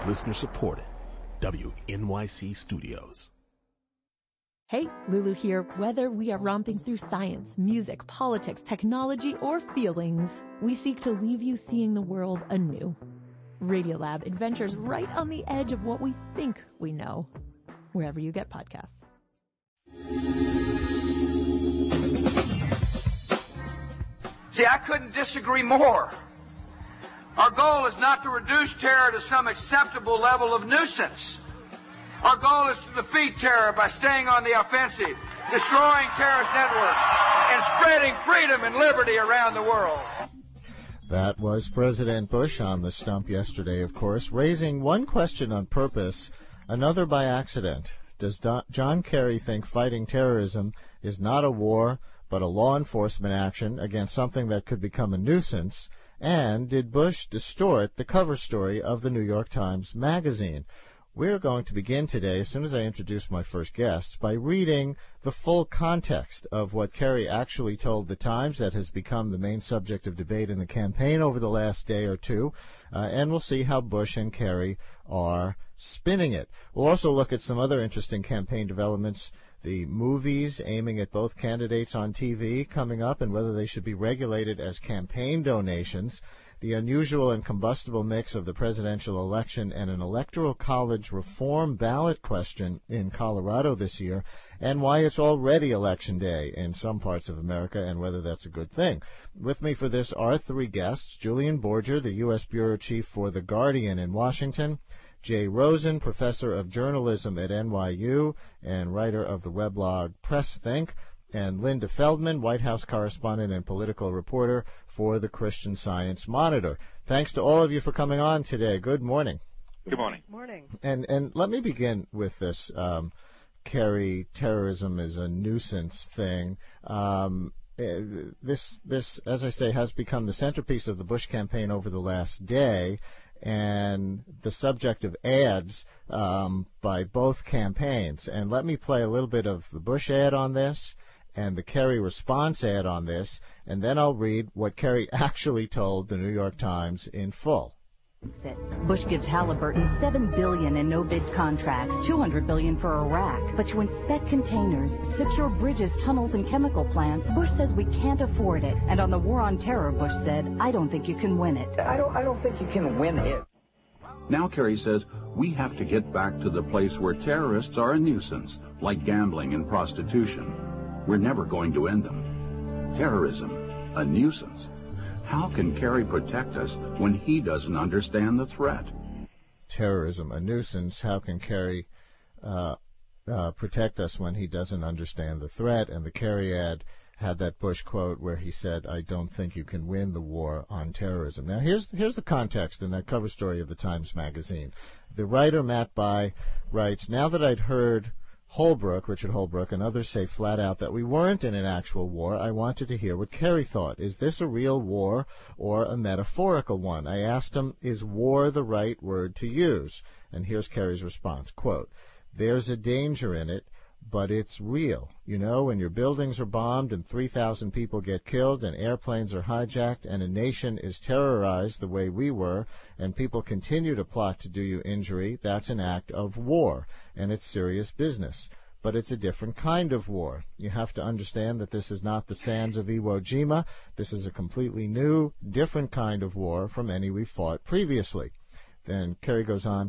Listener supported. WNYC Studios. Hey, Lulu here. Whether we are romping through science, music, politics, technology, or feelings, we seek to leave you seeing the world anew. Radiolab adventures right on the edge of what we think we know, wherever you get podcasts. See, I couldn't disagree more. Our goal is not to reduce terror to some acceptable level of nuisance. Our goal is to defeat terror by staying on the offensive, destroying terrorist networks, and spreading freedom and liberty around the world. That was President Bush on the stump yesterday, of course, raising one question on purpose, another by accident. Does John Kerry think fighting terrorism is not a war, but a law enforcement action against something that could become a nuisance? And did Bush distort the cover story of the New York Times Magazine? We're going to begin today, as soon as I introduce my first guests, by reading the full context of what Kerry actually told the Times that has become the main subject of debate in the campaign over the last day or two, and we'll see how Bush and Kerry are spinning it. We'll also look at some other interesting campaign developments, the movies aiming at both candidates on TV coming up and whether they should be regulated as campaign donations, the unusual and combustible mix of the presidential election and an electoral college reform ballot question in Colorado this year, and why it's already Election Day in some parts of America and whether that's a good thing. With me for this are three guests: Julian Borger, the U.S. Bureau Chief for The Guardian in Washington; Jay Rosen, professor of journalism at NYU and writer of the weblog PressThink; and Linda Feldman, White House correspondent and political reporter for the Christian Science Monitor. Thanks to all of you for coming on today. Good morning. Good morning. Morning. And let me begin with this Kerry terrorism is a nuisance thing. This, as I say, has become the centerpiece of the Bush campaign over the last day, and the subject of ads by both campaigns. And let me play a little bit of the Bush ad on this and the Kerry response ad on this, and then I'll read what Kerry actually told the New York Times in full. Bush gives Halliburton $7 billion in no-bid contracts, $200 billion for Iraq. But to inspect containers, secure bridges, tunnels, and chemical plants, Bush says we can't afford it. And on the war on terror, Bush said, I don't think you can win it. I don't think you can win it. Now Kerry says we have to get back to the place where terrorists are a nuisance, like gambling and prostitution. We're never going to end them. Terrorism, a nuisance. How can Kerry protect us when he doesn't understand the threat? Terrorism, a nuisance. How can Kerry protect us when he doesn't understand the threat? And the Kerry ad had that Bush quote where he said, I don't think you can win the war on terrorism. Now, here's the context in that cover story of the Times Magazine. The writer, Matt Bai, writes, now that I'd heard Richard Holbrooke, and others say flat out that we weren't in an actual war, I wanted to hear what Kerry thought. Is this a real war or a metaphorical one? I asked him, is war the right word to use? And here's Kerry's response, quote, there's a danger in it, but it's real. You know, when your buildings are bombed and 3,000 people get killed and airplanes are hijacked and a nation is terrorized the way we were and people continue to plot to do you injury, that's an act of war, and it's serious business. But it's a different kind of war. You have to understand that this is not the sands of Iwo Jima. This is a completely new, different kind of war from any we fought previously. Then Kerry goes on,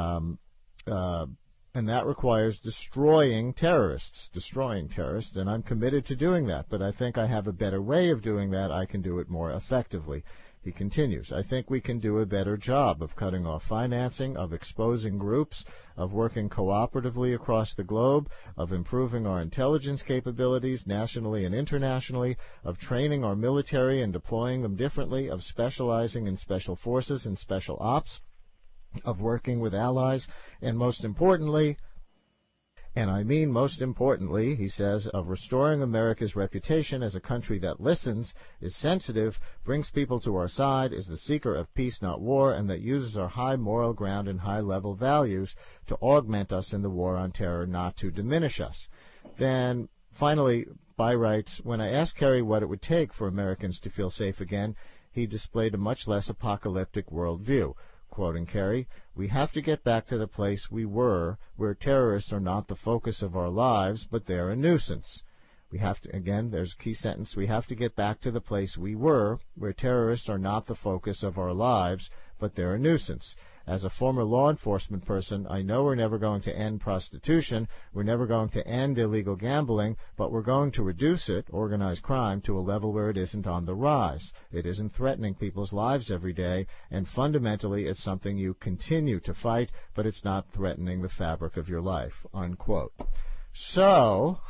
and that requires destroying terrorists, and I'm committed to doing that, but I think I have a better way of doing that. I can do it more effectively. He continues, I think we can do a better job of cutting off financing, of exposing groups, of working cooperatively across the globe, of improving our intelligence capabilities nationally and internationally, of training our military and deploying them differently, of specializing in special forces and special ops, of working with allies, and most importantly, and I mean most importantly, he says, of restoring America's reputation as a country that listens, is sensitive, brings people to our side, is the seeker of peace, not war, and that uses our high moral ground and high-level values to augment us in the war on terror, not to diminish us. Then, finally, Bai writes, when I asked Kerry what it would take for Americans to feel safe again, he displayed a much less apocalyptic worldview. quoting Kerry, "We have to get back to the place we were, where terrorists are not the focus of our lives, but they're a nuisance." We have to, again, there's a key sentence, we have to get back to the place we were, where terrorists are not the focus of our lives, but they're a nuisance. As a former law enforcement person, I know we're never going to end prostitution, we're never going to end illegal gambling, but we're going to reduce it, organized crime, to a level where it isn't on the rise. It isn't threatening people's lives every day, and fundamentally it's something you continue to fight, but it's not threatening the fabric of your life, unquote. So,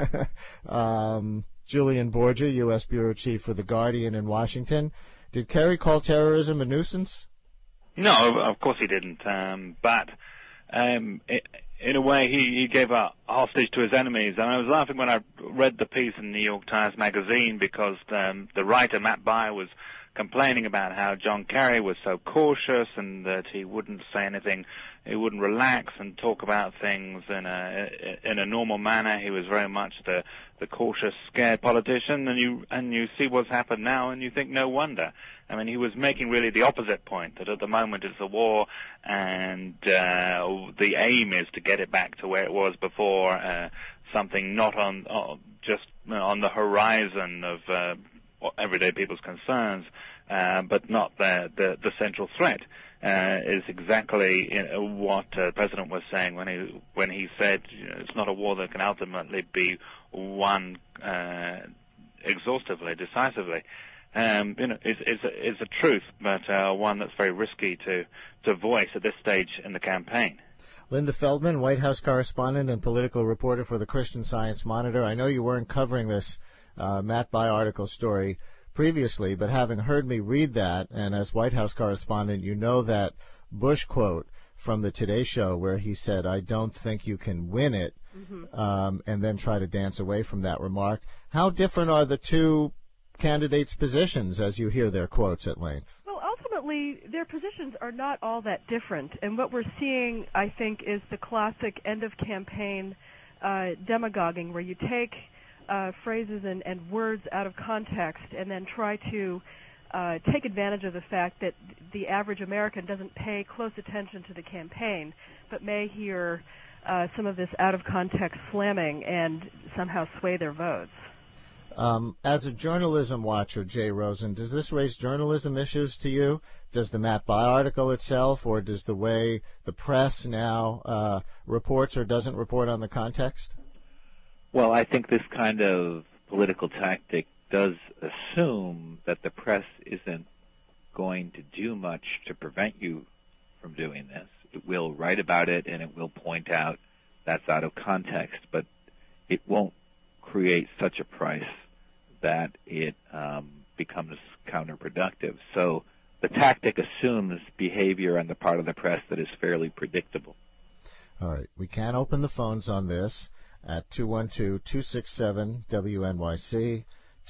Julian Borgia, U.S. Bureau Chief for The Guardian in Washington, did Kerry call terrorism a nuisance? No, of course he didn't. But in a way, he gave a hostage to his enemies. And I was laughing when I read the piece in the New York Times Magazine because the writer, Matt Byer, was complaining about how John Kerry was so cautious and that he wouldn't say anything, he wouldn't relax and talk about things in a normal manner. He was very much the cautious, scared politician, and you see what's happened now, and you think no wonder. I mean, he was making really the opposite point, that at the moment it's a war, and the aim is to get it back to where it was before, something not just on the horizon of everyday people's concerns, but not the central threat. Is exactly what the president was saying when he said it's not a war that can ultimately be won exhaustively, decisively. It's a truth, but one that's very risky to voice at this stage in the campaign. Linda Feldman, White House correspondent and political reporter for the Christian Science Monitor. I know you weren't covering this Matt Byer article story previously, but having heard me read that, and as White House correspondent, you know that Bush quote from the Today Show where he said, "I don't think you can win it," and then try to dance away from that remark. How different are the two candidates' positions as you hear their quotes at length? Well, ultimately, their positions are not all that different, and what we're seeing, I think, is the classic end-of-campaign demagoguing, where you take phrases and words out of context and then try to take advantage of the fact that the average American doesn't pay close attention to the campaign, but may hear some of this out-of-context slamming and somehow sway their votes. As a journalism watcher, Jay Rosen, does this raise journalism issues to you? Does the Matt Byer article itself, or does the way the press now reports or doesn't report on the context? Well, I think this kind of political tactic does assume that the press isn't going to do much to prevent you from doing this. It will write about it, and it will point out that's out of context, but it won't create such a price that it becomes counterproductive. So the tactic assumes behavior on the part of the press that is fairly predictable. All right. We can open the phones on this at 212-267-WNYC,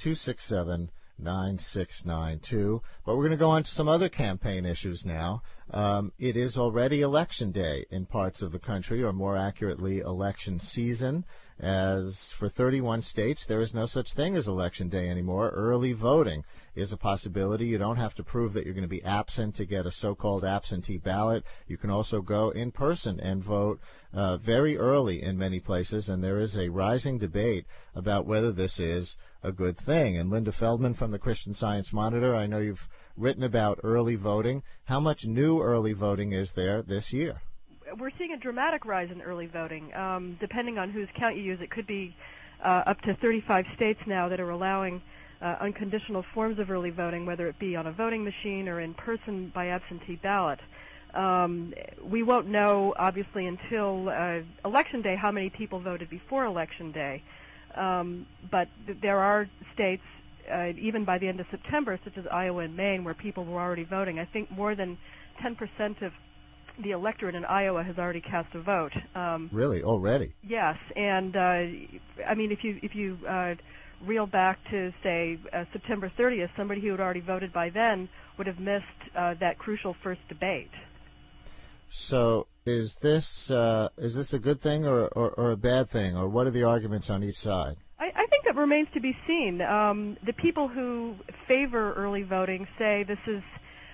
267-9692. But we're going to go on to some other campaign issues now. It is already Election Day in parts of the country, or more accurately, election season. As for 31 states, there is no such thing as Election Day anymore. Early voting is a possibility. You don't have to prove that you're going to be absent to get a so-called absentee ballot. You can also go in person and vote very early in many places, and there is a rising debate about whether this is a good thing. And Linda Feldman from the Christian Science Monitor, I know you've written about early voting. How much new early voting is there this year? We're seeing a dramatic rise in early voting. Depending on whose count you use, it could be up to 35 states now that are allowing unconditional forms of early voting, whether it be on a voting machine or in person by absentee ballot. We won't know, obviously, until Election Day how many people voted before Election Day. But there are states, even by the end of September, such as Iowa and Maine, where people were already voting. I think more than 10% of the electorate in Iowa has already cast a vote. Really? Already? Yes. And, I mean, if you reel back to, say, September 30th, somebody who had already voted by then would have missed that crucial first debate. So is this a good thing or a bad thing, or what are the arguments on each side? I think that remains to be seen. The people who favor early voting say this is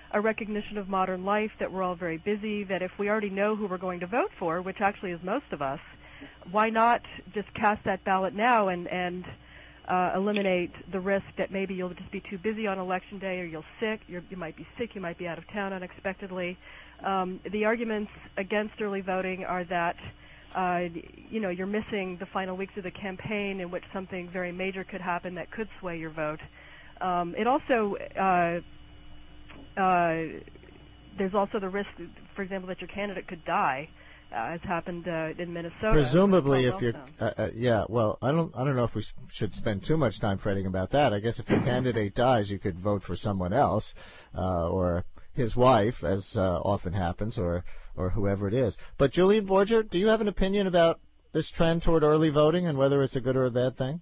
a recognition of modern life, that we're all very busy, that if we already know who we're going to vote for, which actually is most of us, why not just cast that ballot now and eliminate the risk that maybe you'll just be too busy on Election Day, or you might be sick, you might be out of town unexpectedly. The arguments against early voting are that you're missing the final weeks of the campaign in which something very major could happen that could sway your vote. It also there's also the risk, for example, that your candidate could die, as happened in Minnesota. Presumably, if you're, well, I don't know if we should spend too much time fretting about that. I guess if your candidate dies, you could vote for someone else, or his wife, as often happens, or whoever it is. But Julian Borger, do you have an opinion about this trend toward early voting and whether it's a good or a bad thing?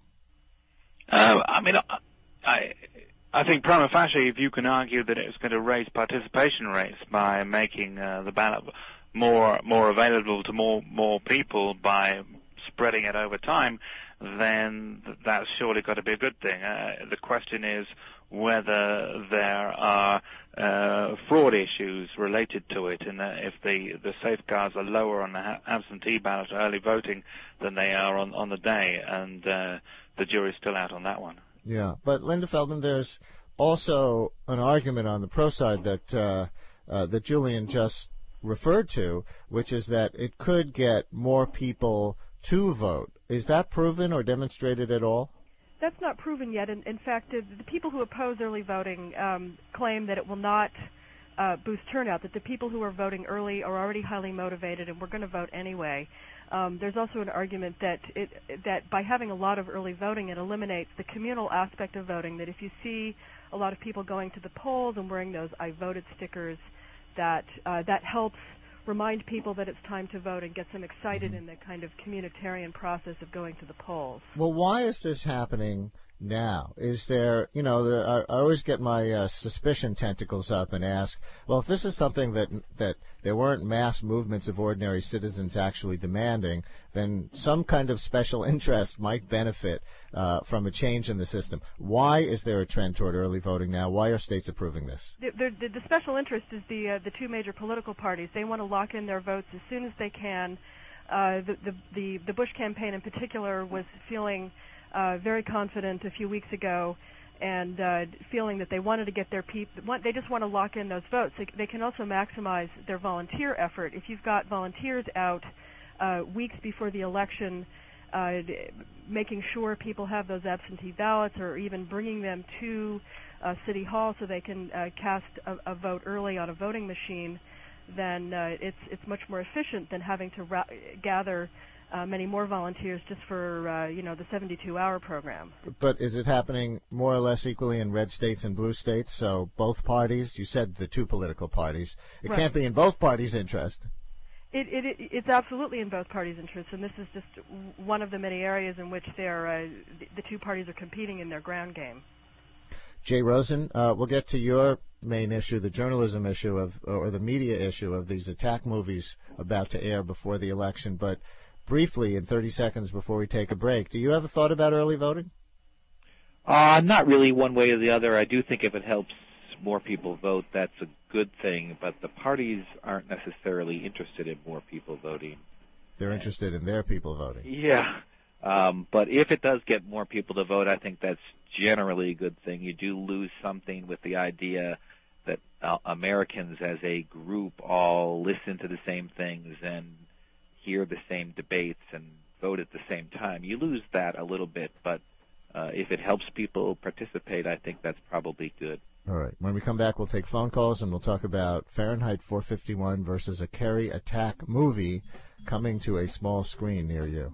I think prima facie, if you can argue that it's going to raise participation rates by making the ballot more available to more people by spreading it over time, then that's surely got to be a good thing. The question is whether there are fraud issues related to it, and if the safeguards are lower on the absentee ballot or early voting than they are on the day, and the jury's still out on that one. Yeah, but Linda Feldman, there's also an argument on the pro side that Julian just referred to, which is that it could get more people to vote. Is that proven or demonstrated at all? That's not proven yet. In fact, the people who oppose early voting claim that it will not boost turnout, that the people who are voting early are already highly motivated and we're going to vote anyway. There's also an argument that by having a lot of early voting, it eliminates the communal aspect of voting, that if you see a lot of people going to the polls and wearing those I voted stickers, that helps remind people that it's time to vote and gets them excited in the kind of communitarian process of going to the polls. Well, why is this happening now? Is there, I always get my suspicion tentacles up and ask, well, if this is something that there weren't mass movements of ordinary citizens actually demanding, then some kind of special interest might benefit from a change in the system. Why is there a trend toward early voting now? Why are states approving this? The special interest is the two major political parties. They want to lock in their votes as soon as they can. The Bush campaign in particular was feeling very confident a few weeks ago, and feeling that they wanted to get their they just want to lock in those votes. They can also maximize their volunteer effort. If you've got volunteers out weeks before the election, making sure people have those absentee ballots, or even bringing them to City Hall so they can cast a vote early on a voting machine, then it's much more efficient than having to gather many more volunteers just for the 72-hour program. But is it happening more or less equally in red states and blue states? So both parties, you said the two political parties, it can't be in both parties' interest. It's absolutely in both parties' interests, and this is just one of the many areas in which the two parties are competing in their ground game. Jay Rosen, we'll get to your main issue, the journalism issue or the media issue of these attack movies about to air before the election, but briefly, in 30 seconds before we take a break, do you have a thought about early voting? Not really one way or the other. I do think if it helps more people vote, that's a good thing, but the parties aren't necessarily interested in more people voting. They're interested in their people voting. Yeah. But if it does get more people to vote, I think that's generally a good thing. You do lose something with the idea that Americans as a group all listen to the same things and hear the same debates and vote at the same time. You lose that a little bit, but if it helps people participate, I think that's probably good. All right. When we come back, we'll take phone calls, and we'll talk about Fahrenheit 451 versus a Kerry attack movie coming to a small screen near you.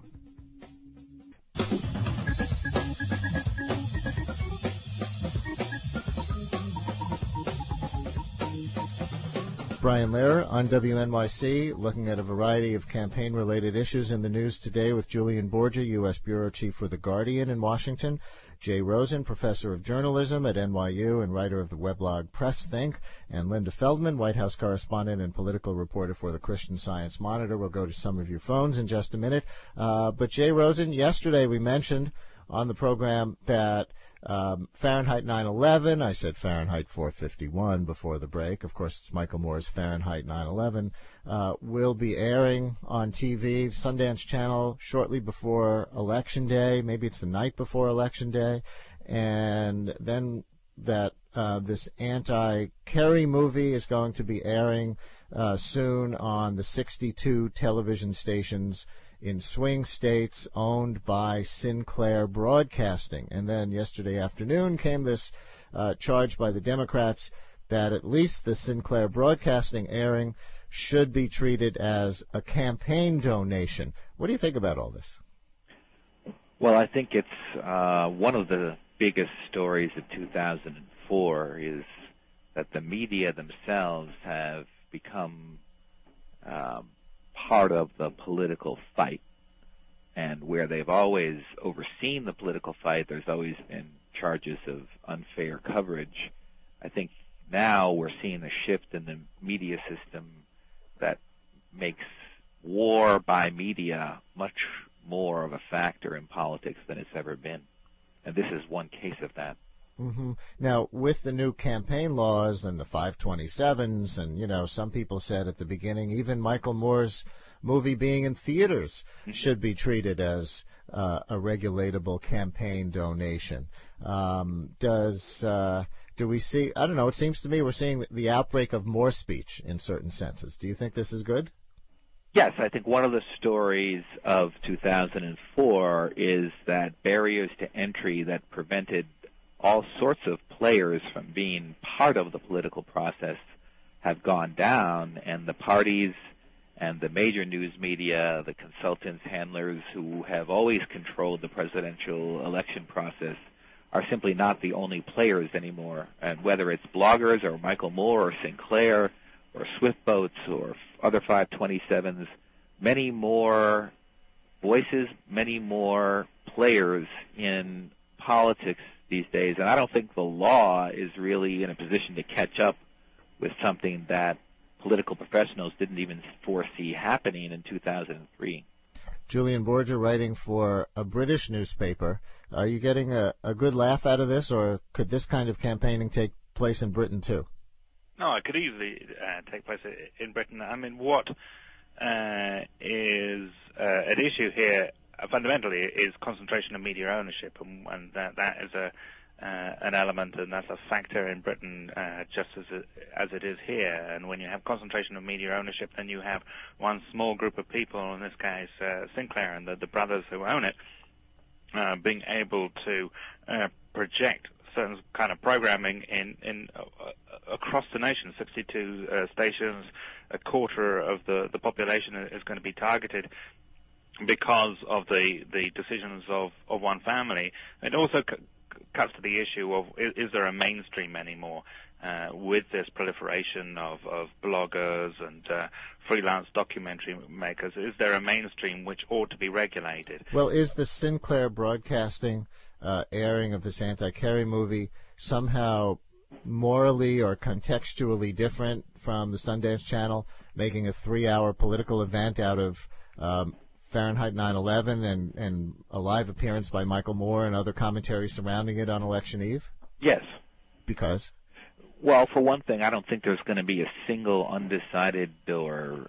Brian Lehrer on WNYC, looking at a variety of campaign-related issues in the news today with Julian Borger, U.S. Bureau Chief for The Guardian in Washington, Jay Rosen, Professor of Journalism at NYU and writer of the weblog PressThink, and Linda Feldman, White House correspondent and political reporter for the Christian Science Monitor. We'll go to some of your phones in just a minute. But Jay Rosen, yesterday we mentioned on the program that Fahrenheit 9/11, I said Fahrenheit 451 before the break. Of course, it's Michael Moore's Fahrenheit 9/11. Will be airing on TV, Sundance Channel, shortly before Election Day. Maybe it's the night before Election Day. And then that this anti-Kerry movie is going to be airing soon on the 62 television stations in swing states owned by Sinclair Broadcasting. And then yesterday afternoon came this charge by the Democrats that at least the Sinclair Broadcasting airing should be treated as a campaign donation. What do you think about all this? Well, I think it's one of the biggest stories of 2004 is that the media themselves have become part of the political fight. And where they've always overseen the political fight, there's always been charges of unfair coverage. I think now we're seeing a shift in the media system that makes war by media much more of a factor in politics than it's ever been. And this is one case of that. Mm-hmm. Now, with the new campaign laws and the 527s, and, some people said at the beginning, even Michael Moore's movie being in theaters should be treated as a regulatable campaign donation. Do we see, I don't know, it seems to me we're seeing the outbreak of more speech in certain senses. Do you think this is good? Yes, I think one of the stories of 2004 is that barriers to entry that prevented all sorts of players from being part of the political process have gone down, and the parties and the major news media, the consultants, handlers who have always controlled the presidential election process are simply not the only players anymore. And whether it's bloggers or Michael Moore or Sinclair or Swift Boats or other 527s, many more voices, many more players in politics these days. And I don't think the law is really in a position to catch up with something that political professionals didn't even foresee happening in 2003. Julian Borger, writing for a British newspaper. Are you getting a good laugh out of this, or could this kind of campaigning take place in Britain too? No, it could easily take place in Britain. I mean, what is at issue here fundamentally is concentration of media ownership, and that is an element, and that's a factor in Britain just as it is here. And when you have concentration of media ownership, then you have one small group of people, in this case Sinclair and the brothers who own it, being able to project certain kind of programming in across the nation. 62 stations, a quarter of the population is going to be targeted because of the decisions of one family. It also cuts to the issue of is there a mainstream anymore with this proliferation of bloggers and freelance documentary makers? Is there a mainstream which ought to be regulated? Well, is the Sinclair Broadcasting airing of this anti-Kerry movie somehow morally or contextually different from the Sundance Channel making a 3-hour political event out of Fahrenheit 9/11 and a live appearance by Michael Moore and other commentary surrounding it on Election Eve? Yes. Because? Well, for one thing, I don't think there's going to be a single undecided or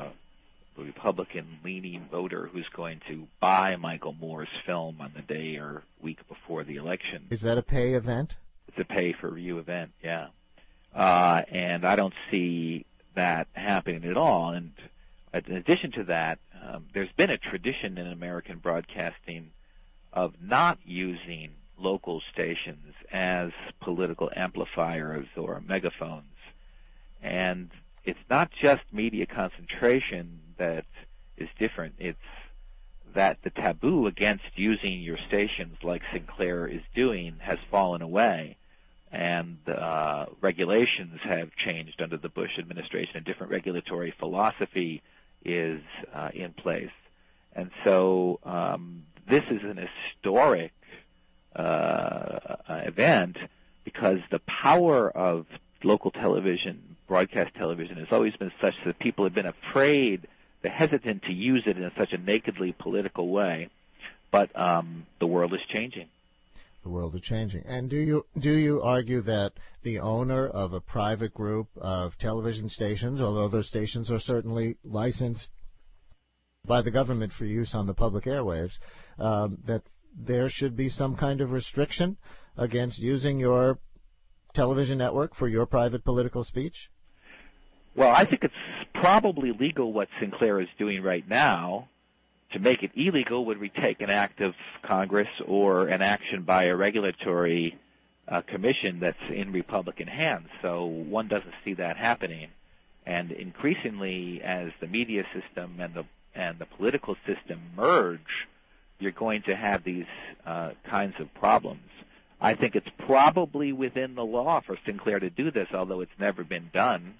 Republican-leaning voter who's going to buy Michael Moore's film on the day or week before the election. Is that a pay event? It's a pay-per-view event, yeah. And I don't see that happening at all. And in addition to that, there's been a tradition in American broadcasting of not using local stations as political amplifiers or megaphones. And it's not just media concentration that is different. It's that the taboo against using your stations like Sinclair is doing has fallen away. And regulations have changed under the Bush administration. A different regulatory philosophy is in place. And so this is an historic event because the power of local television, broadcast television, has always been such that people have been afraid, they're hesitant to use it in such a nakedly political way. But the world is changing. The world is changing. And do you argue that the owner of a private group of television stations, although those stations are certainly licensed by the government for use on the public airwaves, that there should be some kind of restriction against using your television network for your private political speech? Well, I think it's probably legal what Sinclair is doing right now. To make it illegal would take an act of Congress or an action by a regulatory commission that's in Republican hands. So one doesn't see that happening. And increasingly, as the media system and the political system merge, you're going to have these kinds of problems. I think it's probably within the law for Sinclair to do this, although it's never been done.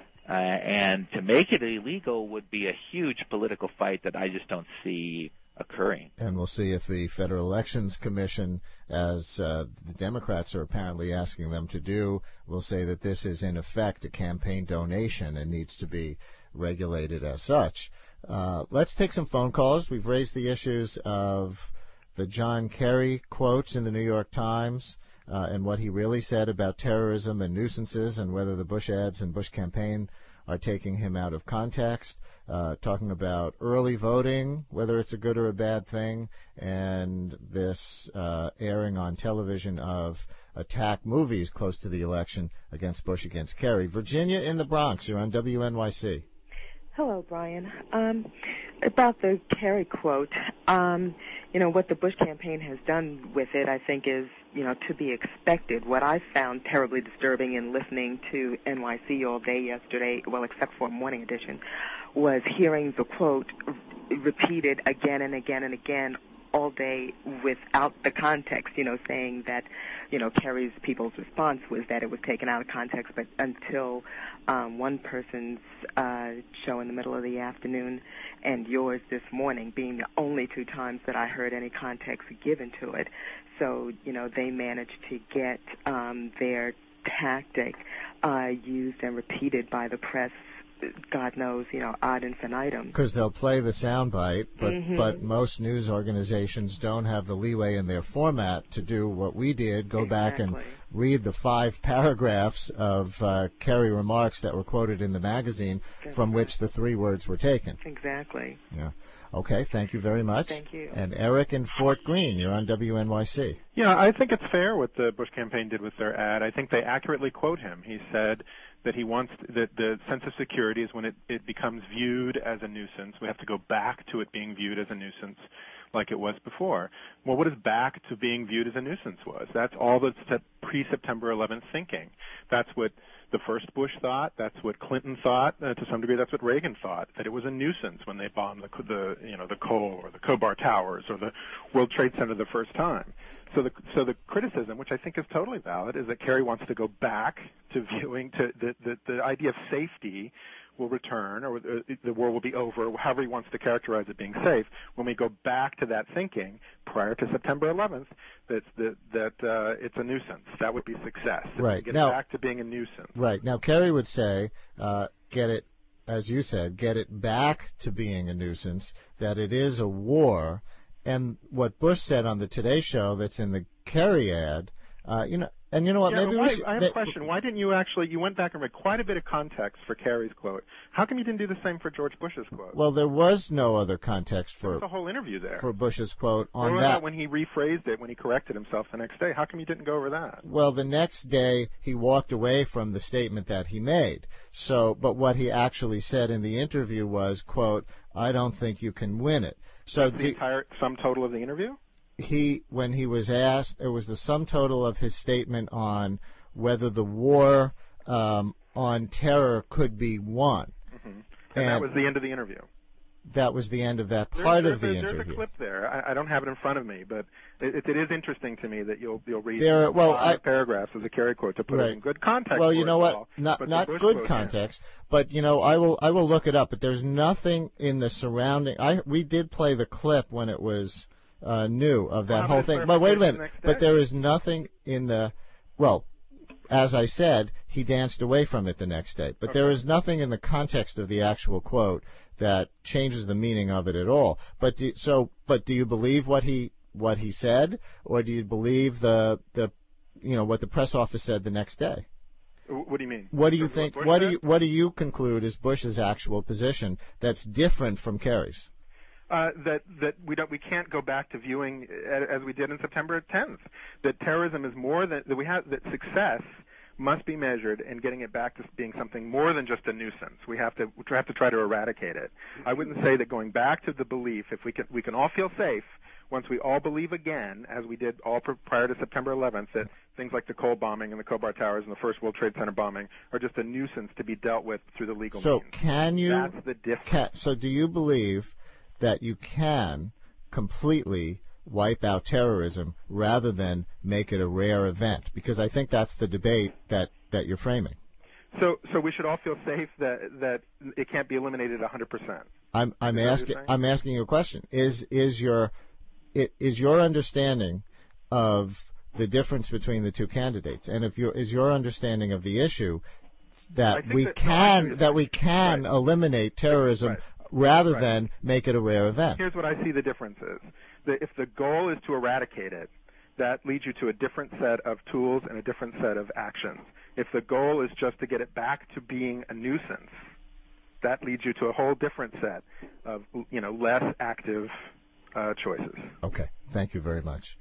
And to make it illegal would be a huge political fight that I just don't see occurring. And we'll see if the Federal Elections Commission, as the Democrats are apparently asking them to do, will say that this is in effect a campaign donation and needs to be regulated as such. Let's take some phone calls. We've raised the issues of the John Kerry quotes in the New York Times, and what he really said about terrorism and nuisances and whether the Bush ads and Bush campaign are taking him out of context, talking about early voting, whether it's a good or a bad thing, and this airing on television of attack movies close to the election against Bush against Kerry. Virginia in the Bronx, you're on WNYC. Hello, Brian. About the Kerry quote, what the Bush campaign has done with it, I think, is, to be expected. What I found terribly disturbing in listening to NYC all day yesterday, well, except for Morning Edition, was hearing the quote repeated again and again and again all day without the context, saying that, Kerry's people's response was that it was taken out of context, but until one person's show in the middle of the afternoon and yours this morning being the only two times that I heard any context given to it. So, they managed to get their tactic used and repeated by the press, God knows, ad infinitum. Because they'll play the soundbite, but most news organizations don't have the leeway in their format to do what we did, go back and read the 5 paragraphs of Kerry remarks that were quoted in the magazine from which the 3 words were taken. Exactly. Yeah. Okay, thank you very much. Thank you. And Eric in Fort Greene, you're on WNYC. Yeah, I think it's fair what the Bush campaign did with their ad. I think they accurately quote him. He said that he wants that the sense of security is when it becomes viewed as a nuisance. We have to go back to it being viewed as a nuisance like it was before. Well, what is back to being viewed as a nuisance was? That's all that's pre-September 11th thinking. That's what the first Bush thought. That's what Clinton thought. To some degree, that's what Reagan thought, that it was a nuisance when they bombed the Cole or the Khobar Towers or the World Trade Center the first time. So the criticism, which I think is totally valid, is that Kerry wants to go back to viewing to the idea of safety will return, or the war will be over, however he wants to characterize it being safe, when we go back to that thinking prior to September 11th, that it's a nuisance. That would be success. Right. Get back to being a nuisance. Right. Now, Kerry would say, get it, as you said, get it back to being a nuisance, that it is a war. And what Bush said on the Today Show that's in the Kerry ad, and you know what? Yeah, maybe I have a question. Why didn't you went back and read quite a bit of context for Kerry's quote. How come you didn't do the same for George Bush's quote? Well, there was no other context for the whole interview there. For Bush's quote on what that. About when he rephrased it, when he corrected himself the next day? How come you didn't go over that? Well, the next day he walked away from the statement that he made. So, but what he actually said in the interview was, quote, "I don't think you can win it." So that's the entire sum total of the interview? When he was asked, it was the sum total of his statement on whether the war on terror could be won. Mm-hmm. And that was the end of the interview. That was the end of that part of the interview. There's a clip there. I don't have it in front of me, but it is interesting to me that you'll read 5 paragraphs of the Kerry quote to put it in good context. Well, you know what? Not good context, but I will look it up. But there's nothing in the surrounding. We did play the clip when it was new of that whole thing. But wait a minute. But there is nothing in the. Well, as I said, he danced away from it the next day. But there is nothing in the context of the actual quote that changes the meaning of it at all. But do you believe what he what he said, or do you believe what the press office said the next day? What do you mean? What do you think? What do you conclude is Bush's actual position that's different from Kerry's? That we can't go back to viewing as we did on September 10th. That terrorism is more than that success must be measured in getting it back to being something more than just a nuisance. We have to try to eradicate it. I wouldn't say that going back to the belief, if we can all feel safe once we all believe again, as we did all prior to September 11th, that things like the Cole bombing and the Khobar Towers and the first World Trade Center bombing are just a nuisance to be dealt with through the legal means. So that's the difference. So do you believe that you can completely wipe out terrorism rather than make it a rare event? Because I think that's the debate that you're framing. So we should all feel safe that it can't be eliminated 100%. I'm asking you a question. Is your understanding of the difference between the two candidates, and is your understanding of the issue that we can eliminate terrorism rather than make it a rare event? Here's what I see the difference is. If the goal is to eradicate it, that leads you to a different set of tools and a different set of actions. If the goal is just to get it back to being a nuisance, that leads you to a whole different set of less active choices. Okay, thank you very much.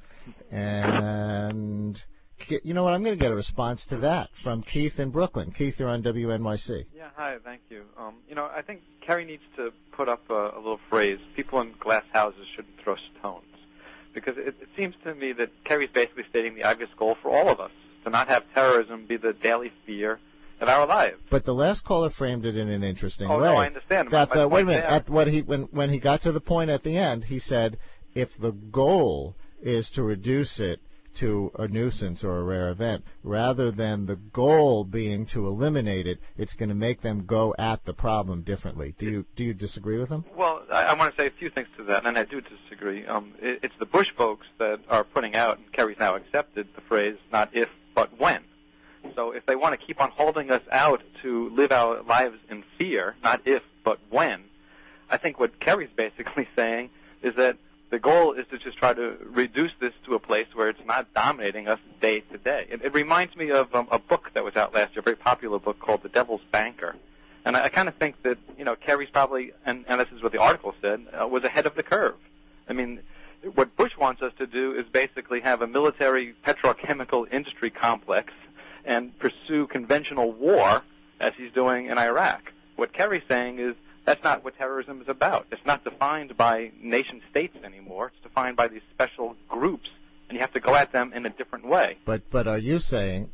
And you know what? I'm going to get a response to that from Keith in Brooklyn. Keith, you're on WNYC. Yeah, hi, thank you. I think Kerry needs to put up a little phrase: people in glass houses shouldn't throw stones. Because it seems to me that Kerry's basically stating the obvious goal for all of us, to not have terrorism be the daily fear of our lives. But the last caller framed it in an interesting way. Oh, no, I understand. Wait a minute. When he got to the point at the end, he said, if the goal is to reduce it to a nuisance or a rare event, rather than the goal being to eliminate it, it's going to make them go at the problem differently. Do you disagree with him? Well, I want to say a few things to that, and I do disagree. It's the Bush folks that are putting out, and Kerry's now accepted the phrase, not if, but when. So if they want to keep on holding us out to live our lives in fear, not if, but when, I think what Kerry's basically saying is that the goal is to just try to reduce this to a place where it's not dominating us day to day. It reminds me of a book that was out last year, a very popular book called The Devil's Banker. And I kind of think that, Kerry's probably, and this is what the article said, was ahead of the curve. I mean, what Bush wants us to do is basically have a military petrochemical industry complex and pursue conventional war as he's doing in Iraq. What Kerry's saying is, that's not what terrorism is about. It's not defined by nation states anymore. It's defined by these special groups, and you have to go at them in a different way. But are you saying,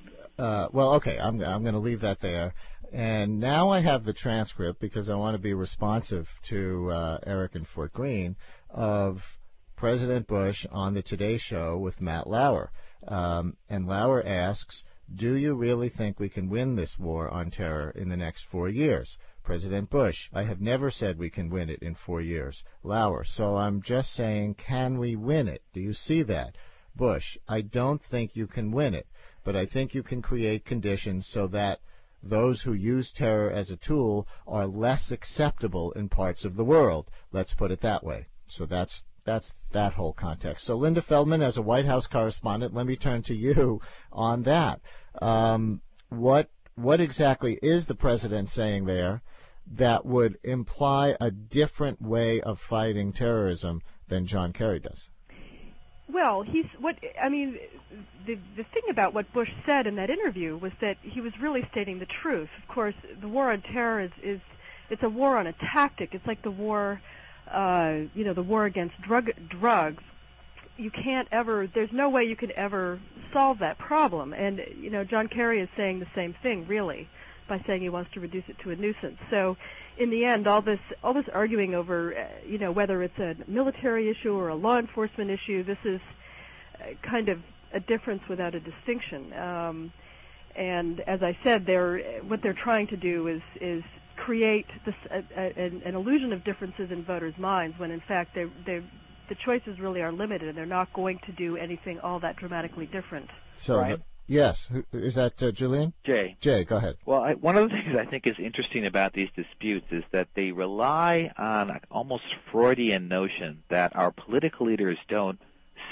okay, I'm going to leave that there. And now I have the transcript, because I want to be responsive to Eric in Fort Greene, of President Bush on the Today Show with Matt Lauer. And Lauer asks, do you really think we can win this war on terror in the next 4 years? President Bush, I have never said we can win it in 4 years. Lauer, so I'm just saying, can we win it? Do you see that? Bush, I don't think you can win it, but I think you can create conditions so that those who use terror as a tool are less acceptable in parts of the world. Let's put it that way. So that's that whole context. So Linda Feldman, as a White House correspondent, let me turn to you on that. What exactly is the president saying there that would imply a different way of fighting terrorism than John Kerry does? Well, the thing about what Bush said in that interview was that he was really stating the truth. Of course, the war on terror it's a war on a tactic. It's like the war, the war against drugs. There's no way you could ever solve that problem. And, John Kerry is saying the same thing, really, by saying he wants to reduce it to a nuisance. So, in the end, all this arguing over, whether it's a military issue or a law enforcement issue, this is kind of a difference without a distinction. And as I said, what they're trying to do is create an illusion of differences in voters' minds, when in fact the choices really are limited, and they're not going to do anything all that dramatically different. So, yes. Is that Julian? Jay. Jay, go ahead. Well, one of the things I think is interesting about these disputes is that they rely on an almost Freudian notion that our political leaders don't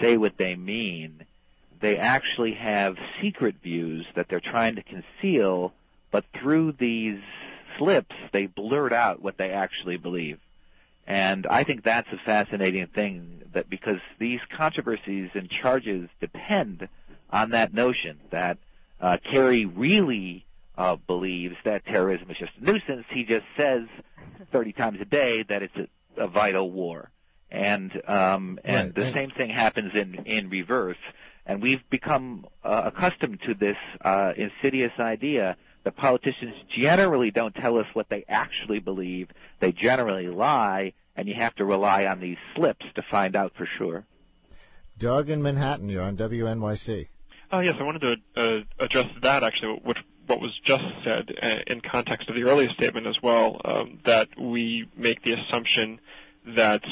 say what they mean, they actually have secret views that they're trying to conceal, but through these slips, they blurt out what they actually believe. And I think that's a fascinating thing, that because these controversies and charges depend on that notion that Kerry really believes that terrorism is just a nuisance. He just says 30 times a day that it's a vital war. And the same thing happens in reverse. And we've become accustomed to this insidious idea that politicians generally don't tell us what they actually believe. They generally lie, and you have to rely on these slips to find out for sure. Doug in Manhattan, you're on WNYC. Yes, I wanted to address that, actually, what was just said in context of the earlier statement as well, that we make the assumption that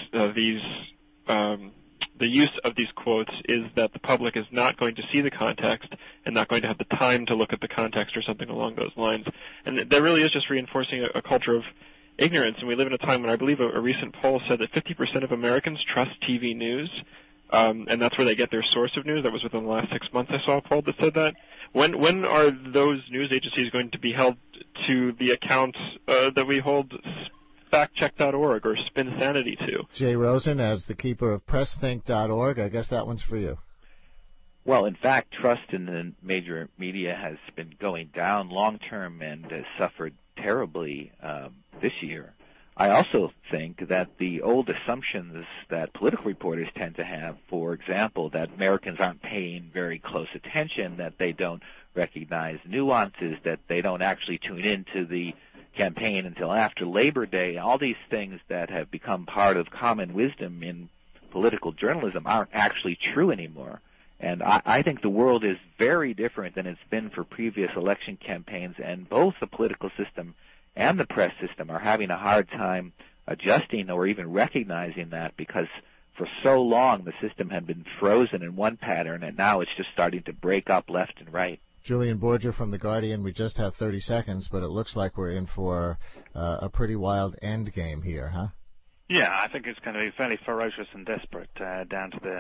the use of these quotes is that the public is not going to see the context and not going to have the time to look at the context or something along those lines. And that really is just reinforcing a culture of ignorance. And we live in a time when I believe a recent poll said that 50% of Americans trust TV news, and that's where they get their source of news. That was within the last 6 months I saw a poll that said that. When are those news agencies going to be held to the accounts that we hold factcheck.org or Spinsanity to? Jay Rosen, as the keeper of PressThink.org, I guess that one's for you. Well, in fact, trust in the major media has been going down long-term and has suffered terribly this year. I also think that the old assumptions that political reporters tend to have, for example, that Americans aren't paying very close attention, that they don't recognize nuances, that they don't actually tune into the campaign until after Labor Day, all these things that have become part of common wisdom in political journalism aren't actually true anymore. And I think the world is very different than it's been for previous election campaigns, and both the political system and the press system are having a hard time adjusting or even recognizing that, because for so long the system had been frozen in one pattern, and now it's just starting to break up left and right. Julian Borger from The Guardian, we just have 30 seconds, but it looks like we're in for a pretty wild end game here, huh? Yeah, I think it's going to be fairly ferocious and desperate down to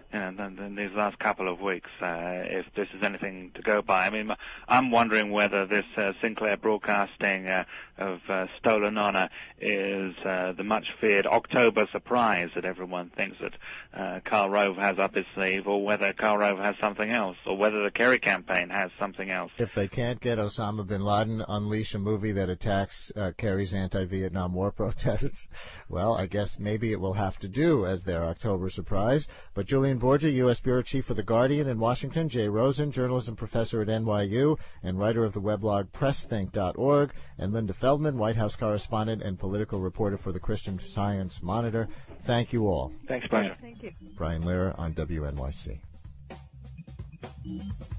these last couple of weeks, if this is anything to go by. I mean, I'm wondering whether this Sinclair Broadcasting of Stolen Honor is the much-feared October surprise that everyone thinks that Karl Rove has up his sleeve, or whether Karl Rove has something else, or whether the Kerry campaign has something else. If they can't get Osama bin Laden, unleash a movie that attacks Kerry's anti-Vietnam War protests, well, I guess maybe it will have to do as their October surprise. But Julian Borger, U.S. Bureau Chief for The Guardian in Washington, Jay Rosen, journalism professor at NYU and writer of the weblog PressThink.org, and Linda Feldman, White House correspondent and political reporter for the Christian Science Monitor. Thank you all. Thanks, Brian. Thank you. Brian Lehrer on WNYC.